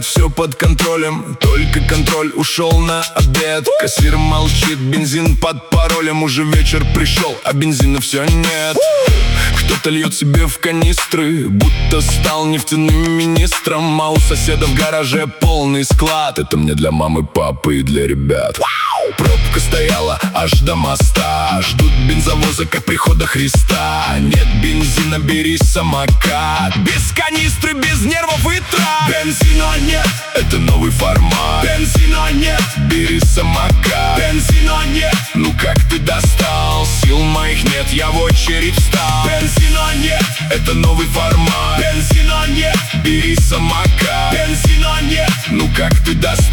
все под контролем, только контроль ушел на обед. Кассир молчит, бензин под паролем. Уже вечер пришел, а бензина все нет. Кто-то льет себе в канистры, будто стал нефтяным министром. А у соседа в гараже полный склад. Это мне для мамы, папы и для ребят. Пробка стояла аж до моста. Ждут бензовоза, как прихода Христа. Нет бензина, бери самокат. Без канистры, без нервов и трат. Бензина нет, это новый формат. Бензина нет, бери самокат. Бензина нет, ну как ты достал? Сил моих нет, я в очередь встал. Бензина нет, это новый формат. Бензина нет, бери самокат. Бензина нет, ну как ты достал?